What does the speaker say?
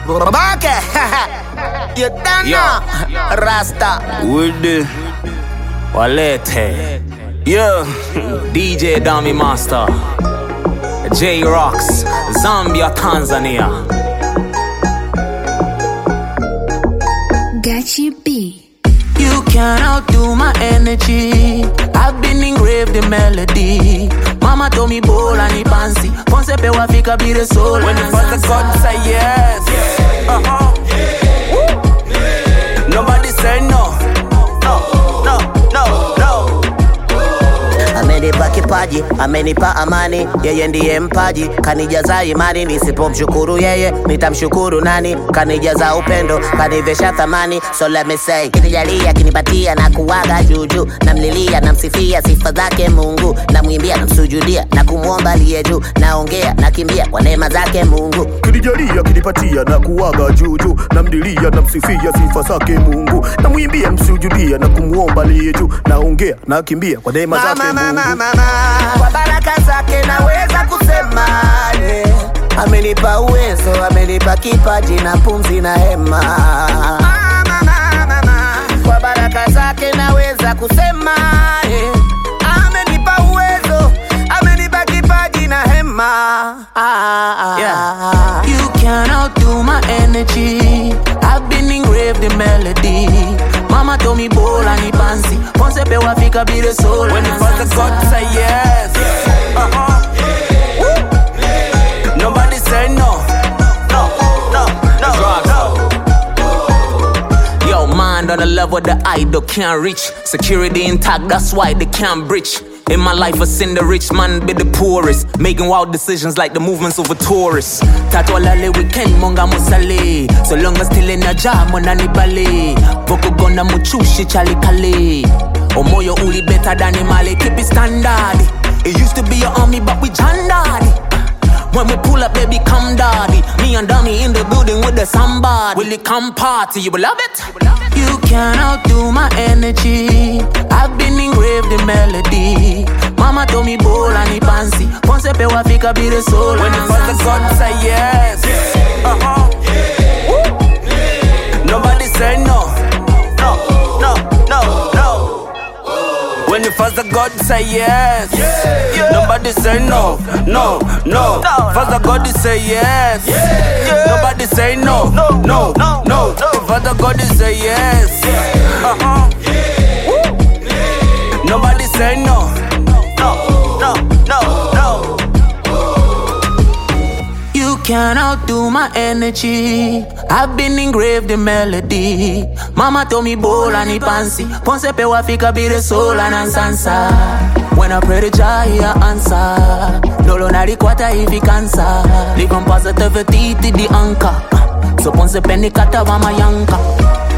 Babake. You done now. Rasta. Woody Walete. Yeah. DJ Dummy Master. J-Rocks. Zambia, Tanzania. Gachi B. You can't outdo my energy. I've been engraved in melody. Mama told me bowl and he fancy. Ponce pe wafika be the soul. When the first God say yes. Nobody say no. Amenipa kipaji, amenipa amani. Yeye ndiye mpaji, kanijaza imani. Nisipomshukuru yeye, nitamshukuru nani? Kanijaza upendo, kanivesha thamani. So let me say, kinijalia, kinipatia na kuwaga juju. Namlilia, namsifia sifa zake Mungu. Namwimbia, namsujudia, na kumuomba aliye juu. Naongea, nakimbia kwa neema zake Mungu. Kinijalia, kinipatia na kuwaga juju. Namlilia, namsifia sifa zake Mungu. Namwimbia, namsujudia, na kumuomba aliye juu. Naongea, nakimbia kwa neema zake Mungu. Kwa baraka zake naweza kusema yeah. Amenipa uwezo, amenipa kipaji na pumzi na hema. Kwa baraka zake naweza kusema yeah. Amenipa uwezo, amenipa kipaji na hema. Yeah. You can't outdo my energy. I've been engraved in melody. Mama told me bowl and he fancy. Ponce pe wafika be the soul. When the first God say yes. Nobody say no. Yo, mind on the level the idol can't reach. Security intact, that's why they can't breach. In my life, I've seen the rich man be the poorest, making wild decisions like the movements of a tourist. Tatwalale weekend monga musale. So long as still in a job, monani bale. Boko gonna muchushi chali kale. Omoyo uli better than imale. Keep it standard. It used to be your army, but we jandad. When we pull up, baby, come daddy. Me and Dummy in the building with the somebody. Will it come party? You will love it? You can't outdo my energy. I've been engraved in melody. Mama told me bowl and he fancy. Ponce pe wafika be the soul. When the first God say yes. Nobody say no. When the Father God say yes, nobody say no. Father God say yes, nobody say no. Father God say yes, nobody say no. You can't outdo my energy. I've been engraved in melody. Mama told me bowl and he fancy. Ponce pe wafika be the soul and ansansa. When I pray to Jah, he answer. Dolo na rikwata hivi cancer. Live on positivity to the anchor. So Ponce pe nikata wa mayanka.